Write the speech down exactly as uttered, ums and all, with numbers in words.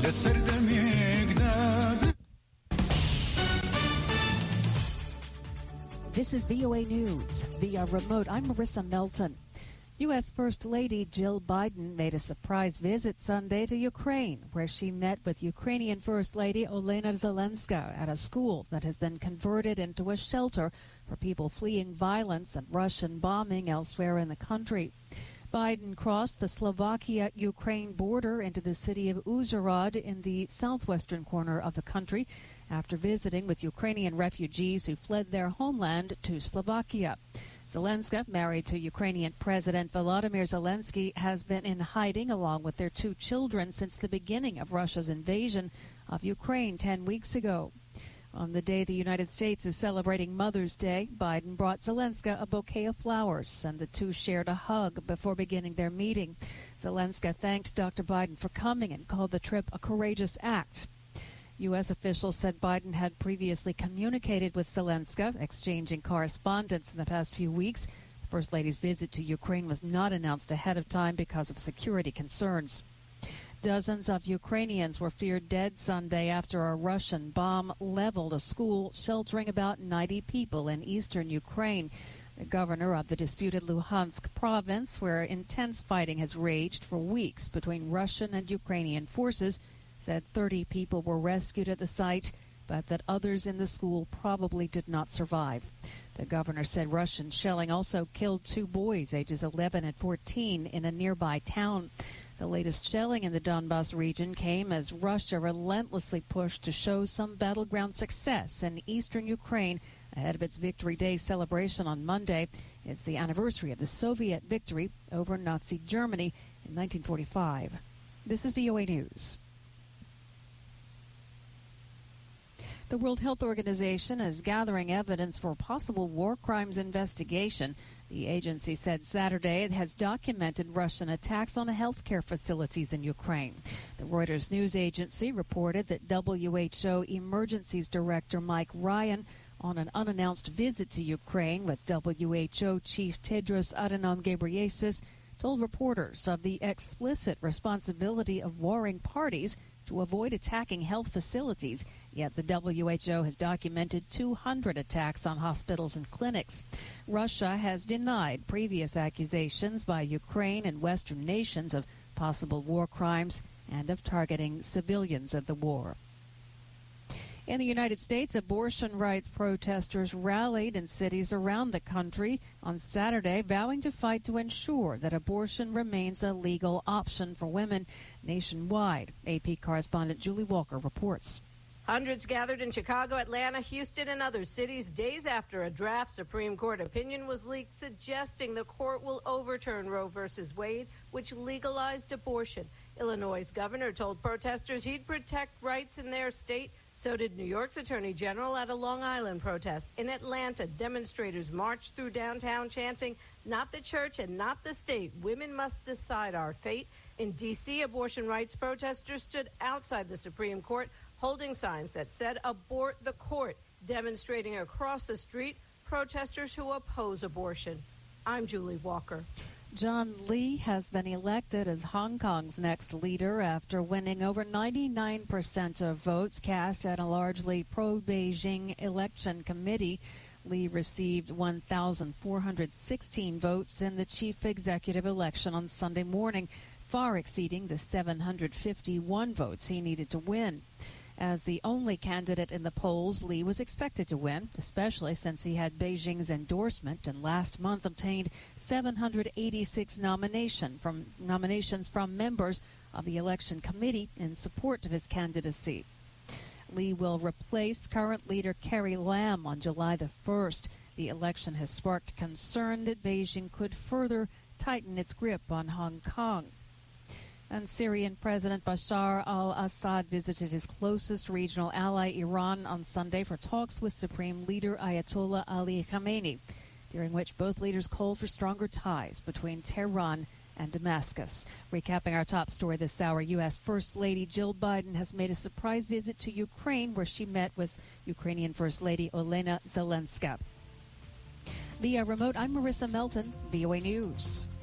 This is V O A News. Via remote, I'm Marissa Melton. U S. First Lady Jill Biden made a surprise visit Sunday to Ukraine, where she met with Ukrainian First Lady Olena Zelenska at a school that has been converted into a shelter for people fleeing violence and Russian bombing elsewhere in the country. Biden crossed the Slovakia-Ukraine border into the city of Uzhhorod in the southwestern corner of the country after visiting with Ukrainian refugees who fled their homeland to Slovakia. Zelenska, married to Ukrainian President Volodymyr Zelensky, has been in hiding along with their two children since the beginning of Russia's invasion of Ukraine ten weeks ago. On the day the United States is celebrating Mother's Day, Biden brought Zelenska a bouquet of flowers, and the two shared a hug before beginning their meeting. Zelenska thanked Doctor Biden for coming and called the trip a courageous act. U S officials said Biden had previously communicated with Zelenska, exchanging correspondence in the past few weeks. The First Lady's visit to Ukraine was not announced ahead of time because of security concerns. Dozens of Ukrainians were feared dead Sunday after a Russian bomb leveled a school sheltering about ninety people in eastern Ukraine. The governor of the disputed Luhansk province, where intense fighting has raged for weeks between Russian and Ukrainian forces, said thirty people were rescued at the site, but that others in the school probably did not survive. The governor said Russian shelling also killed two boys, ages eleven and fourteen, in a nearby town. The latest shelling in the Donbas region came as Russia relentlessly pushed to show some battleground success in eastern Ukraine ahead of its Victory Day celebration on Monday. It's the anniversary of the Soviet victory over Nazi Germany in nineteen forty-five. This is V O A News. The World Health Organization is gathering evidence for a possible war crimes investigation. The agency said Saturday it has documented Russian attacks on healthcare facilities in Ukraine. The Reuters news agency reported that W H O Emergencies Director Mike Ryan, on an unannounced visit to Ukraine with W H O Chief Tedros Adhanom Ghebreyesus, told reporters of the explicit responsibility of warring parties to avoid attacking health facilities, yet the W H O has documented two hundred attacks on hospitals and clinics. Russia has denied previous accusations by Ukraine and Western nations of possible war crimes and of targeting civilians of the war. In the United States, abortion rights protesters rallied in cities around the country on Saturday, vowing to fight to ensure that abortion remains a legal option for women nationwide. A P correspondent Julie Walker reports. Hundreds gathered in Chicago, Atlanta, Houston, and other cities days after a draft Supreme Court opinion was leaked suggesting the court will overturn Roe versus Wade, which legalized abortion. Illinois' governor told protesters he'd protect rights in their state. So did New York's Attorney General at a Long Island protest. In Atlanta, demonstrators marched through downtown chanting, "Not the church and not the state. Women must decide our fate." In D C, abortion rights protesters stood outside the Supreme Court holding signs that said, "Abort the court." Demonstrating across the street, protesters who oppose abortion. I'm Julie Walker. John Lee has been elected as Hong Kong's next leader after winning over ninety-nine percent of votes cast at a largely pro-Beijing election committee. Lee received one thousand four hundred sixteen votes in the chief executive election on Sunday morning, far exceeding the seven hundred fifty-one votes he needed to win. As the only candidate in the polls, Lee was expected to win, especially since he had Beijing's endorsement and last month obtained seven hundred eighty-six nomination from, nominations from members of the election committee in support of his candidacy. Lee will replace current leader Carrie Lam on July the first. The election has sparked concern that Beijing could further tighten its grip on Hong Kong. And Syrian President Bashar al-Assad visited his closest regional ally, Iran, on Sunday for talks with Supreme Leader Ayatollah Ali Khamenei, during which both leaders called for stronger ties between Tehran and Damascus. Recapping our top story this hour, U S. First Lady Jill Biden has made a surprise visit to Ukraine, where she met with Ukrainian First Lady Olena Zelenska. Via remote, I'm Marissa Melton, V O A News.